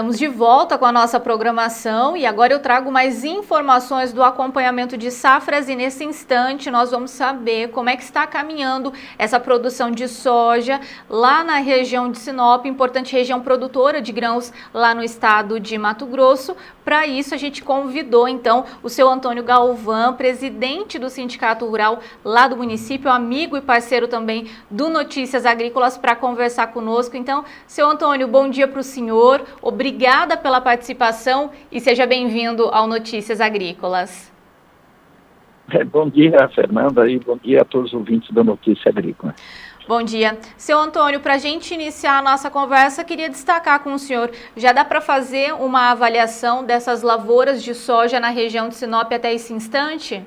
Estamos de volta com a nossa programação e agora eu trago mais informações do acompanhamento de safras e nesse instante nós vamos saber como é que está caminhando essa produção de soja lá na região de Sinop, importante região produtora de grãos lá no estado de Mato Grosso. Para isso a gente convidou então o seu Antônio Galvão, presidente do Sindicato Rural lá do município, amigo e parceiro também do Notícias Agrícolas, para conversar conosco. Então, seu Antônio, bom dia para o senhor. Obrigada pela participação e seja bem-vindo ao Notícias Agrícolas. Bom dia, Fernanda, e bom dia a todos os ouvintes da Notícia Agrícola. Bom dia. Seu Antônio, para a gente iniciar a nossa conversa, queria destacar com o senhor, já dá para fazer uma avaliação dessas lavouras de soja na região de Sinop até esse instante?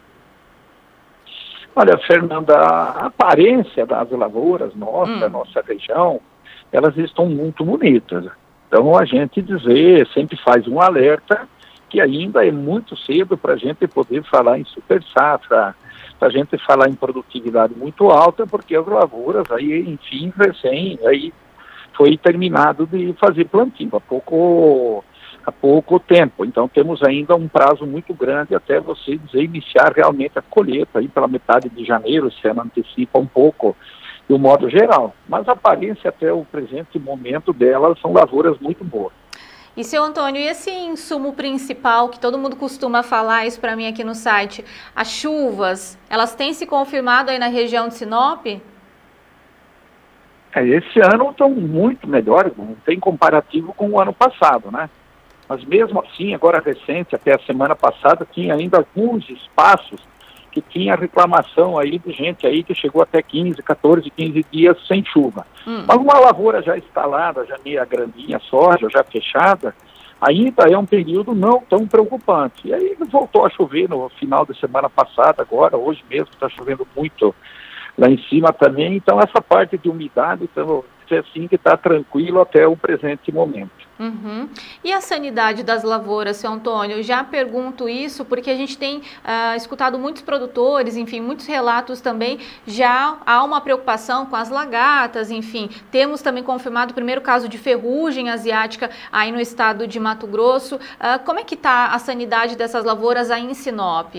Olha, Fernanda, a aparência das lavouras da nossa região, elas estão muito bonitas. Então a gente sempre faz um alerta que ainda é muito cedo para a gente poder falar em super safra, para a gente falar em produtividade muito alta, porque as lavouras aí, enfim, aí foi terminado de fazer plantio há pouco tempo. Então temos ainda um prazo muito grande até você iniciar realmente a colheita aí pela metade de janeiro, se ela antecipa um pouco do modo geral. Mas a aparência até o presente momento delas são lavouras muito boas. E, seu Antônio, e esse insumo principal, que todo mundo costuma falar isso para mim aqui no site, as chuvas, elas têm se confirmado aí na região de Sinop? Esse ano estão muito melhores, não tem comparativo com o ano passado, né? Mas mesmo assim, agora recente, até a semana passada, tinha ainda alguns espaços que tinha reclamação aí de gente aí que chegou até 14, 15 dias sem chuva. Mas uma lavoura já instalada, já meia grandinha soja, já fechada, ainda é um período não tão preocupante. E aí voltou a chover no final da semana passada, agora, hoje mesmo está chovendo muito lá em cima também, então essa parte de umidade, então, assim que está tranquilo até o presente momento. E a sanidade das lavouras, seu Antônio? Eu já pergunto isso porque a gente tem escutado muitos produtores, enfim, muitos relatos também, já há uma preocupação com as lagartas, enfim, temos também confirmado o primeiro caso de ferrugem asiática aí no estado de Mato Grosso. Como é que está a sanidade dessas lavouras aí em Sinop?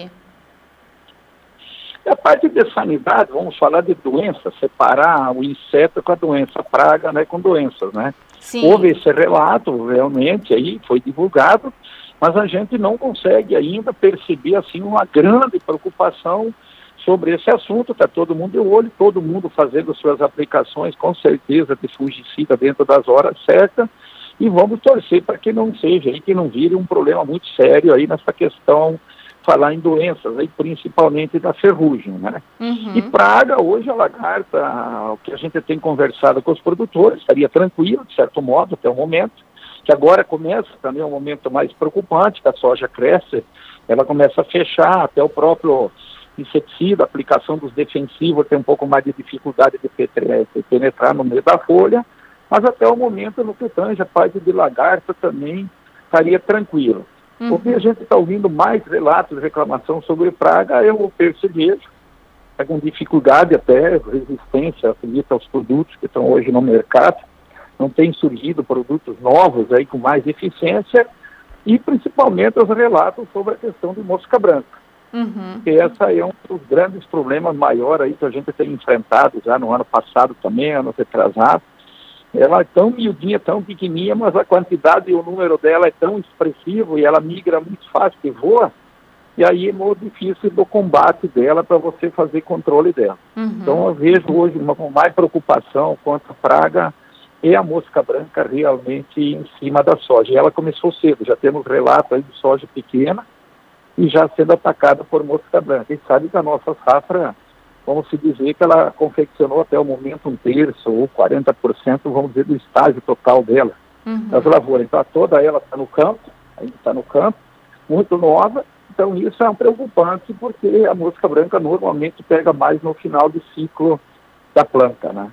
A parte de sanidade, vamos falar de doenças, separar o inseto com a doença, a praga, né, com doenças, né? Sim. Houve esse relato, realmente, aí foi divulgado, mas a gente não consegue ainda perceber, assim, uma grande preocupação sobre esse assunto. Está todo mundo de olho, todo mundo fazendo suas aplicações, com certeza, de fungicida dentro das horas certas, e vamos torcer para que não seja aí, que não vire um problema muito sério aí nessa questão, falar em doenças, aí, principalmente da ferrugem, né? E praga, hoje a lagarta, o que a gente tem conversado com os produtores, estaria tranquilo, de certo modo, até o momento, que agora começa também um momento mais preocupante, que a soja cresce, ela começa a fechar, até o próprio inseticida, a aplicação dos defensivos tem um pouco mais de dificuldade de penetrar no meio da folha, mas até o momento, no que tange a parte de lagarta também estaria tranquilo. Porque a gente está ouvindo mais relatos de reclamação sobre praga, eu percebi, com dificuldade até, resistência, acredito, aos produtos que estão hoje no mercado, não tem surgido produtos novos aí com mais eficiência, e principalmente os relatos sobre a questão de mosca branca. Que essa é um dos grandes problemas maiores aí que a gente tem enfrentado já no ano passado também, ano retrasado. Ela é tão miudinha, tão pequenininha, mas a quantidade e o número dela é tão expressivo e ela migra muito fácil, que voa, e aí é muito difícil do combate dela para você fazer controle dela. Então eu vejo hoje com mais preocupação quanto a praga e a mosca branca realmente em cima da soja. E ela começou cedo, já temos relatos aí de soja pequena e já sendo atacada por mosca branca. E sabe que a nossa safra, vamos se dizer que ela confeccionou até o momento 1/3 ou 40%, vamos dizer, do estágio total dela, das lavouras. Então toda ela está no campo, ainda está no campo, muito nova, então isso é um preocupante porque a mosca branca normalmente pega mais no final do ciclo da planta, né?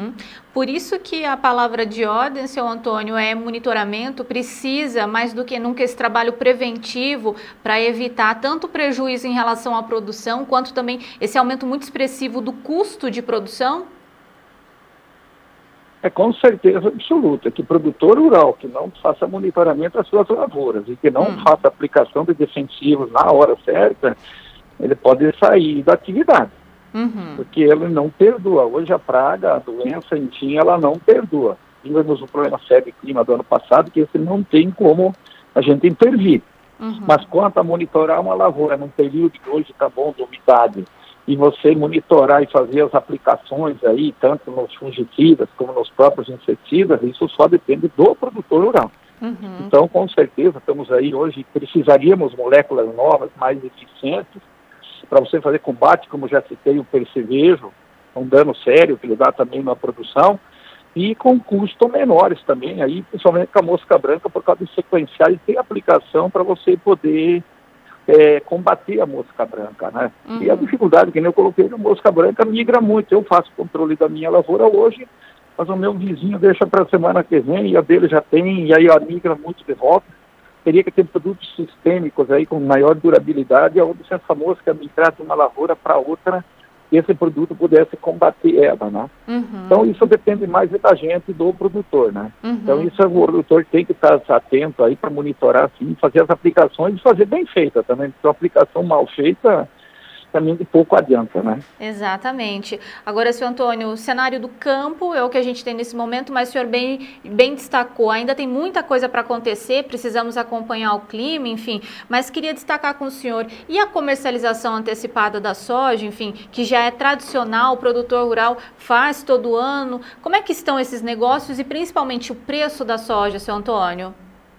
Por isso que a palavra de ordem, seu Antônio, é monitoramento, precisa mais do que nunca esse trabalho preventivo para evitar tanto prejuízo em relação à produção, quanto também esse aumento muito expressivo do custo de produção? É com certeza absoluta que o produtor rural que não faça monitoramento das suas lavouras e que não faça aplicação de defensivos na hora certa, ele pode sair da atividade, porque ele não perdoa. Hoje a praga, a doença, enfim, ela não perdoa. Tivemos o problema sério de clima do ano passado, que esse não tem como a gente intervir. Mas quanto a monitorar uma lavoura num período que hoje está bom de umidade, e você monitorar e fazer as aplicações aí, tanto nos fungicidas como nos próprios inseticidas, isso só depende do produtor rural. Então, com certeza, estamos aí hoje, precisaríamos moléculas novas, mais eficientes, para você fazer combate, como já citei, o percevejo, um dano sério que ele dá também na produção, e com custos menores também, aí, principalmente com a mosca branca, por causa de sequenciar e ter aplicação para você poder combater a mosca branca, né? E a dificuldade, que nem eu coloquei, a mosca branca migra muito. Eu faço controle da minha lavoura hoje, mas o meu vizinho deixa para a semana que vem, e a dele já tem, e aí ela migra muito de volta. Teria que ter produtos sistêmicos aí com maior durabilidade, onde se essa mosca migrar de uma lavoura para outra, esse produto pudesse combater ela, né? Então isso depende mais da gente, do produtor, né? Então isso o produtor tem que estar atento aí para monitorar, sim, fazer as aplicações e fazer bem feita também, porque uma aplicação mal feita também de pouco adianta, né? Exatamente. Agora, senhor Antônio, o cenário do campo é o que a gente tem nesse momento, mas o senhor bem destacou, ainda tem muita coisa para acontecer, precisamos acompanhar o clima, enfim, mas queria destacar com o senhor, e a comercialização antecipada da soja, enfim, que já é tradicional, o produtor rural faz todo ano, como é que estão esses negócios e principalmente o preço da soja, senhor Antônio?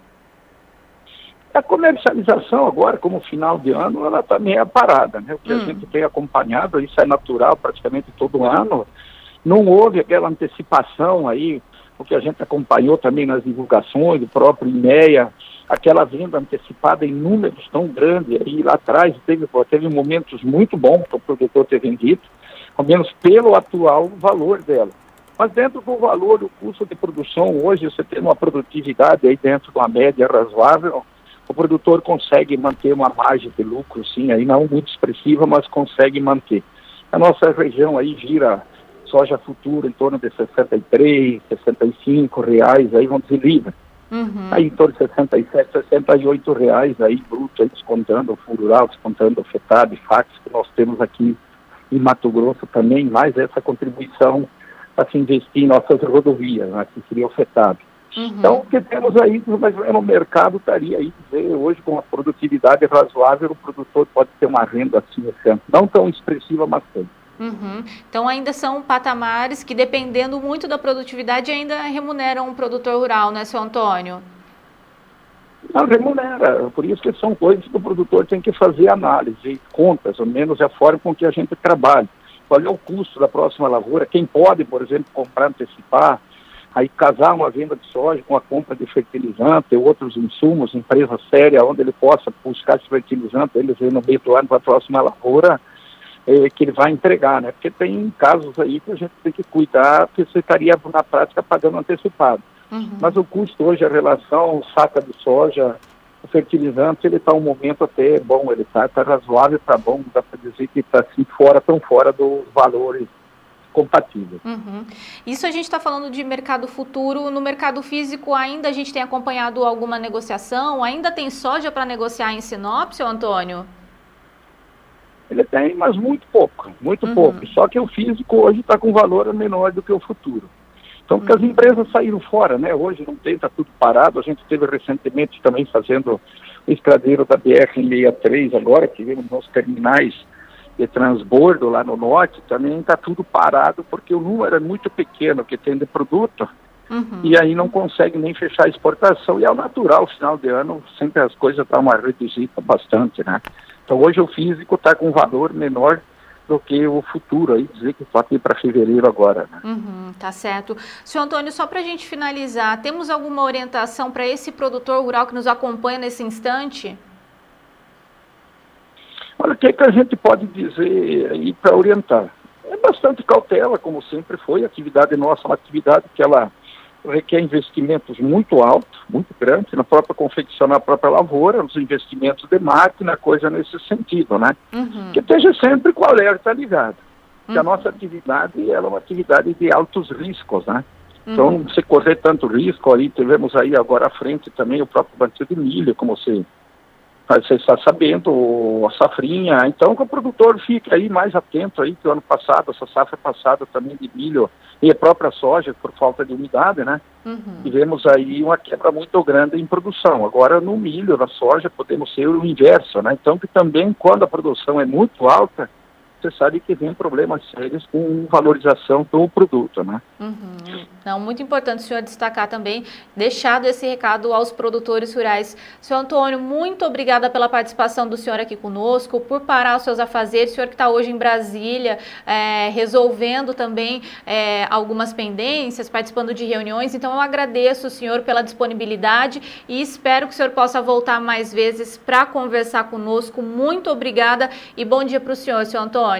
A comercialização agora, como final de ano, ela também é parada, né? O que a gente tem acompanhado, isso é natural praticamente todo ano, não houve aquela antecipação aí, o que a gente acompanhou também nas divulgações, do próprio IMEA, aquela venda antecipada em números tão grandes aí lá atrás, teve momentos muito bons para o produtor ter vendido, ao menos pelo atual valor dela. Mas dentro do valor, o custo de produção, hoje você tem uma produtividade aí dentro de uma média razoável, o produtor consegue manter uma margem de lucro, sim, aí não muito expressiva, mas consegue manter. A nossa região aí gira soja futura em torno de R$63, R$65, aí vamos dizer livre. Aí em torno de R$67, R$68 aí bruto, aí descontando o fundo rural, descontando o FETAB, FAX, que nós temos aqui em Mato Grosso também, mais essa contribuição para se investir em nossas rodovias, né, que seria o FETAB. Então, o que temos aí, mas no mercado estaria aí, dizer, hoje com a produtividade razoável, o produtor pode ter uma renda assim, não tão expressiva, mas tem. Então, ainda são patamares que, dependendo muito da produtividade, ainda remuneram o produtor rural, né, seu Antônio? Não, remunera, por isso que são coisas que o produtor tem que fazer análise, contas, ao menos é a forma com que a gente trabalha. Qual é o custo da próxima lavoura? Quem pode, por exemplo, comprar, antecipar, aí casar uma venda de soja com a compra de fertilizante, outros insumos, empresa séria, onde ele possa buscar esse fertilizante, eles no meio do ano para a próxima lavoura, que ele vai entregar, né? Porque tem casos aí que a gente tem que cuidar, porque você estaria, na prática, pagando antecipado. Mas o custo hoje, a relação saca de soja, o fertilizante, ele está um momento até bom, ele está razoável, está bom, dá para dizer que está assim, tão fora dos valores compatíveis. Isso a gente está falando de mercado futuro. No mercado físico ainda a gente tem acompanhado alguma negociação? Ainda tem soja para negociar em Sinop, seu Antônio? Ele tem, mas muito pouco. Só que o físico hoje está com valor menor do que o futuro. Então, porque as empresas saíram fora, né? Hoje não tem, está tudo parado. A gente teve recentemente também fazendo o estradeiro da BR-63 agora, que vemos nos terminais de transbordo lá no norte, também está tudo parado, porque o número é muito pequeno que tem de produto, e aí não consegue nem fechar a exportação, e é o natural, final de ano, sempre as coisas dão uma reduzida bastante, né? Então hoje o físico está com valor menor do que o futuro, aí dizer que só aqui para fevereiro agora, né? Tá certo. Senhor Antônio, só para a gente finalizar, temos alguma orientação para esse produtor rural que nos acompanha nesse instante? Olha, o que a gente pode dizer aí para orientar? É bastante cautela, como sempre foi. A atividade nossa é uma atividade que ela requer investimentos muito altos, muito grandes, na própria confeccionar a própria lavoura, os investimentos de máquina, coisa nesse sentido, né? Que esteja sempre com o alerta ligado. Que a nossa atividade ela é uma atividade de altos riscos, né? Então, você correr tanto risco, aí tivemos aí agora à frente também o próprio plantio de milho, como você está sabendo, a safrinha. Então, que o produtor fique aí mais atento aí, que o ano passado, essa safra passada também de milho e a própria soja, por falta de umidade, né? Tivemos aí uma quebra muito grande em produção. Agora, no milho, na soja, podemos ser o inverso, né? Então, que também, quando a produção é muito alta, você sabe que vem problemas sérios com valorização do produto, né? Não, muito importante o senhor destacar também, deixado esse recado aos produtores rurais. Senhor Antônio, muito obrigada pela participação do senhor aqui conosco, por parar os seus afazeres. O senhor que está hoje em Brasília, resolvendo também algumas pendências, participando de reuniões. Então, eu agradeço o senhor pela disponibilidade e espero que o senhor possa voltar mais vezes para conversar conosco. Muito obrigada e bom dia para o senhor Antônio.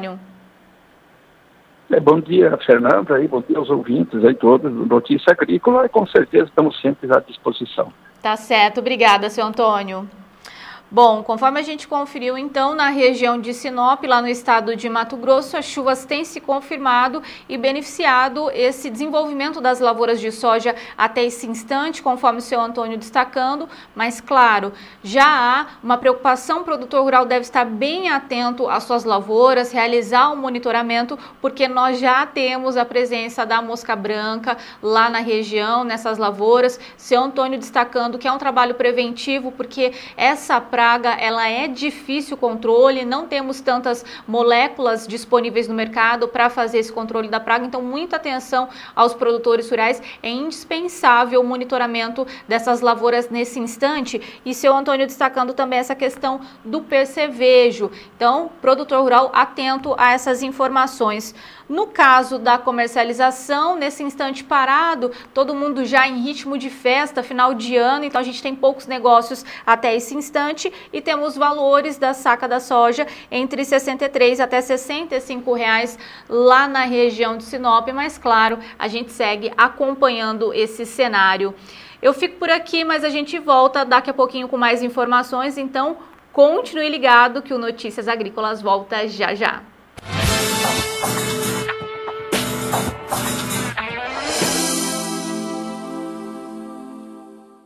Bom dia, Fernanda, e bom dia aos ouvintes aí todos do Notícia Agrícola, e com certeza estamos sempre à disposição. Tá certo, obrigada, seu Antônio. Bom, conforme a gente conferiu, então, na região de Sinop, lá no estado de Mato Grosso, as chuvas têm se confirmado e beneficiado esse desenvolvimento das lavouras de soja até esse instante, conforme o seu Antônio destacando, mas, claro, já há uma preocupação, o produtor rural deve estar bem atento às suas lavouras, realizar um monitoramento, porque nós já temos a presença da mosca branca lá na região, nessas lavouras, seu Antônio destacando que é um trabalho preventivo, porque essa praga, ela é difícil o controle, não temos tantas moléculas disponíveis no mercado para fazer esse controle da praga, então muita atenção aos produtores rurais, é indispensável o monitoramento dessas lavouras nesse instante. E seu Antônio destacando também essa questão do percevejo, então produtor rural atento a essas informações. No caso da comercialização, nesse instante parado, todo mundo já em ritmo de festa, final de ano, então a gente tem poucos negócios até esse instante e temos valores da saca da soja entre R$ 63 até R$ 65 lá na região de Sinop, mas claro, a gente segue acompanhando esse cenário. Eu fico por aqui, mas a gente volta daqui a pouquinho com mais informações, então continue ligado que o Notícias Agrícolas volta já já.